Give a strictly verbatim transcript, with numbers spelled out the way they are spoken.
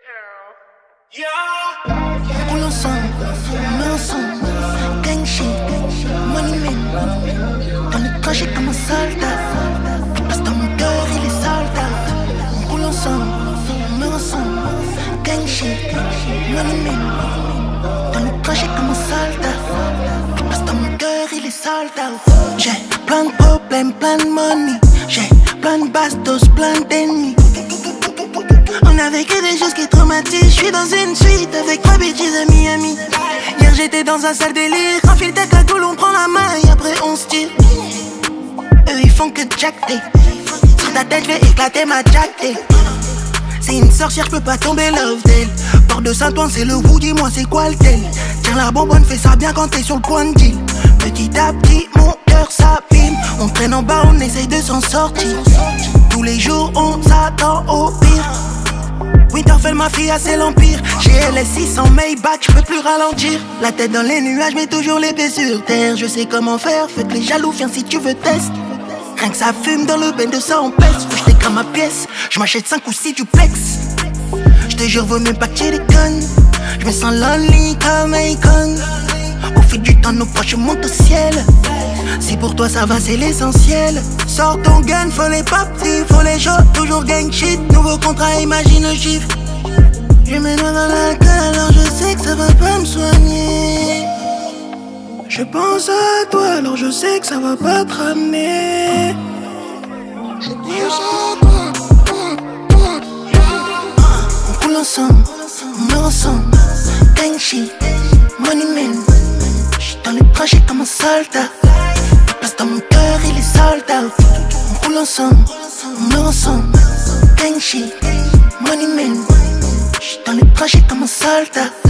On roule ensemble, on met ensemble, gang shit, money man. Dans le trajet comme un soldat, qui passe dans mon cœur, il est soldat. On roule ensemble, on met ensemble, gang shit, money man. Dans le trajet comme un soldat, qui passe dans mon cœur, il est soldat. J'ai plein de problèmes, plein de money. J'ai plein de bastos, plein d'ennemis. On a vécu des choses qui traumatisent. J'suis dans une suite avec trois bitches à Miami. Hier j'étais dans un sale délire. Enfile ta cagoule, on prend la main et après on se tire. Eux ils font que jacter. Sur ta tête j'vais éclater ma jacktail. C'est une sorcière, j'peux pas tomber love d'elle. Port de Saint-Ouen c'est le vous, dis-moi c'est quoi le tel. Tiens la bonbonne, fais ça bien quand t'es sur le point de deal. Petit à petit mon cœur s'abîme. On traîne en bas, on essaye de s'en sortir. Tous les jours on s'attend au pire. Winterfell, ma fille, c'est l'empire. J'ai L S six cents Maybach, j'peux plus ralentir. La tête dans les nuages, mais toujours les pieds sur terre. Je sais comment faire, faites les jaloux, viens si tu veux test. Rien que ça fume dans le bain de ça en pèse. Faut que j't'écrame ma pièce, j'm'achète cinq ou six duplex. J'te jure, veux même pas que tu déconnes. J'me sens lonely comme Akon. Au fil du temps, nos proches montent au ciel. Si pour toi ça va, c'est l'essentiel. Sors ton gun, faut les papes, faut les shots, toujours gang shit. Nouveau contrat, imagine le chiffre. Je mets doigts dans l'alcool, alors je sais que ça va pas me soigner. Je pense à toi, alors je sais que ça va pas te ramener. Je pense à toi, toi, toi, toi. On roule ensemble, on meurt ensemble. Gang shit, money man. J'suis dans le trajet comme un soldat. Dans mon cœur, il est soldat. On roule ensemble, on meurt ensemble. Gang shit, money man. J'suis dans le trajet comme un soldat.